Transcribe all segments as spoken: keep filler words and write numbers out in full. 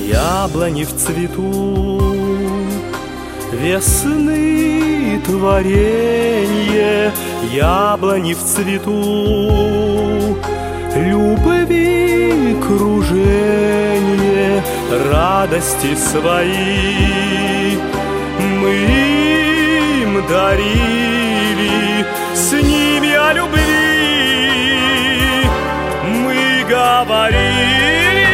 Яблони в цвету, весны творенье, яблони в цвету, любви круженье, радости свои мы им дарили, с ними о любви мы говорили.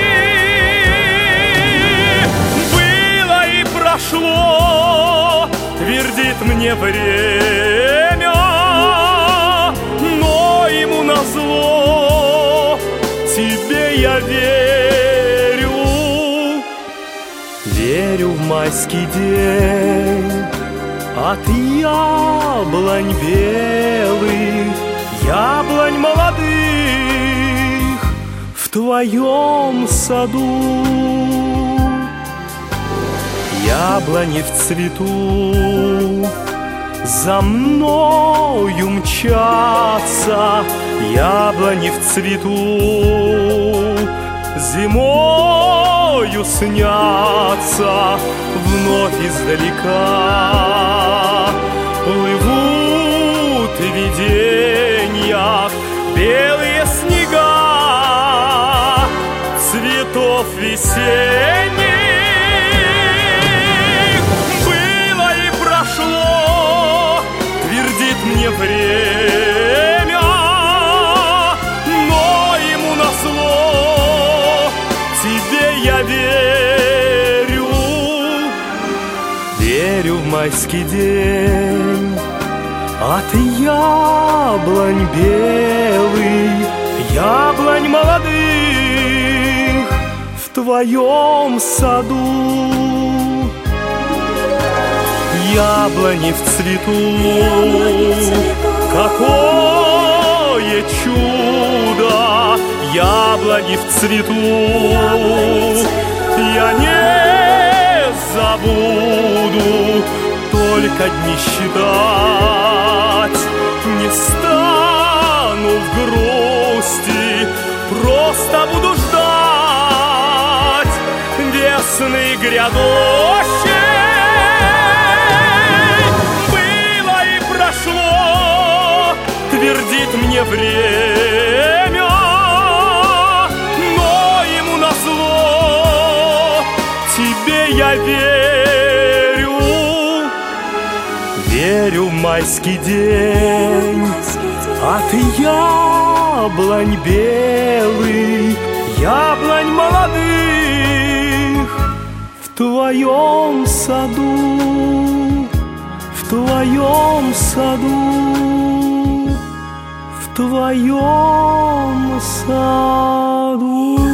Прошло, твердит мне время, но ему назло тебе я верю. Верю в майский день от яблонь белых, яблонь молодых в твоем саду. Яблони в цвету за мною мчатся, яблони в цвету зимою снятся, вновь издалека плывут в виденьях белые снега цветов весенних. Мне время, но ему назло тебе я верю. Верю в майский день от яблонь белых, яблонь молодых в твоем саду. Яблони в цвету, какое чудо! Яблони в цвету, я не забуду, только дни считать не стану в грусти, просто буду ждать весны грядущей. Твердит мне время, но ему назло тебе я верю. Верю в майский день от яблонь белых, яблонь молодых в твоем саду, в твоем саду, в твоем саду.